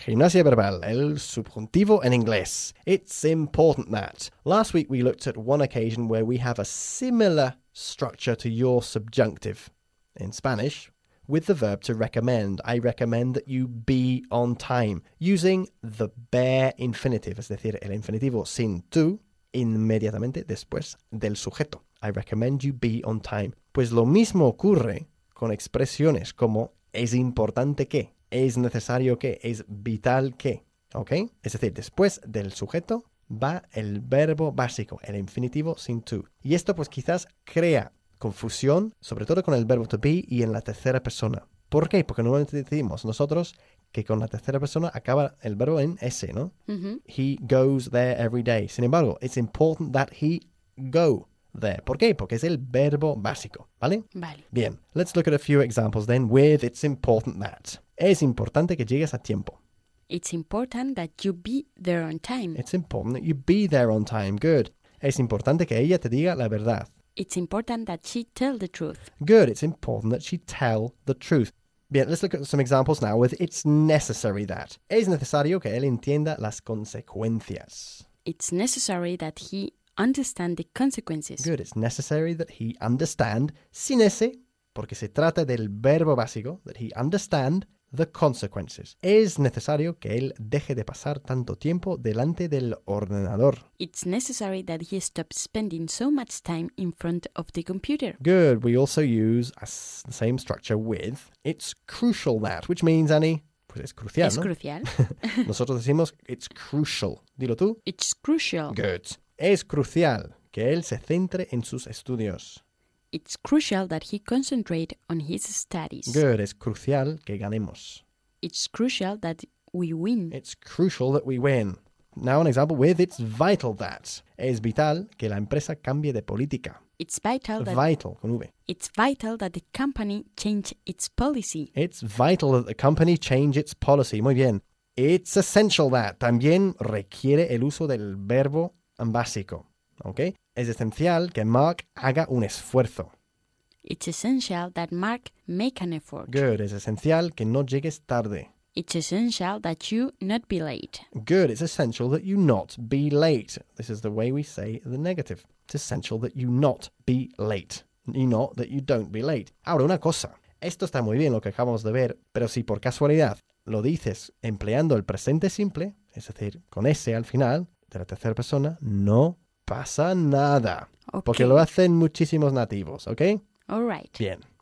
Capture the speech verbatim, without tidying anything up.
Gimnasia verbal, el subjuntivo en inglés. It's important that. Last week we looked at one occasion where we have a similar structure to your subjunctive in Spanish with the verb to recommend. I recommend that you be on time using the bare infinitive, es decir, el infinitivo sin tú inmediatamente después del sujeto. I recommend you be on time. Pues lo mismo ocurre con expresiones como es importante que, es necesario que, es vital que, ¿ok? Es decir, después del sujeto va el verbo básico, el infinitivo sin tú. Y esto pues quizás crea confusión, sobre todo con el verbo to be y en la tercera persona. ¿Por qué? Porque normalmente decimos nosotros que con la tercera persona acaba el verbo en S, ¿no? Mm-hmm. He goes there every day. Sin embargo, it's important that he go there. ¿Por qué? Porque es el verbo básico, ¿vale? Vale. Bien, let's look at a few examples then with it's important that. Es importante que llegues a tiempo. It's important that you be there on time. It's important that you be there on time. Good. Es importante que ella te diga la verdad. It's important that she tell the truth. Good. It's important that she tell the truth. Bien, let's look at some examples now with it's necessary that. Es necesario que él entienda las consecuencias. It's necessary that he understand the consequences. Good. It's necessary that he understand, sin ese, porque se trata del verbo básico, that he understand the consequences. Es necesario que él deje de pasar tanto tiempo delante del ordenador. It's necessary that he stop spending so much time in front of the computer. Good. We also use a s- the same structure with it's crucial that, which means, Annie, pues es crucial, Es ¿no? crucial. Nosotros decimos it's crucial. Dilo tú. It's crucial. Good. Es crucial que él se centre en sus estudios. It's crucial that he concentrate on his studies. Good. Es crucial que ganemos. It's crucial that we win. It's crucial that we win. Now an example with it's vital that. Es vital que la empresa cambie de política. It's vital that Vital, con V. it's vital that the company change its policy. It's vital that the company change its policy. Muy bien. It's essential that. También requiere el uso del verbo básico. ¿Ok? Es esencial que Mark haga un esfuerzo. It's essential that Mark make an effort. Good. Es esencial que no llegues tarde. It's essential that you not be late. Good. It's essential that you not be late. This is the way we say the negative. It's essential that you not be late. Y not that you don't be late. Ahora, una cosa. Esto está muy bien lo que acabamos de ver, pero si por casualidad lo dices empleando el presente simple, es decir, con ese al final, de la tercera persona, no pasa nada. Okay. Porque lo hacen muchísimos nativos, ¿ok? All right. Bien.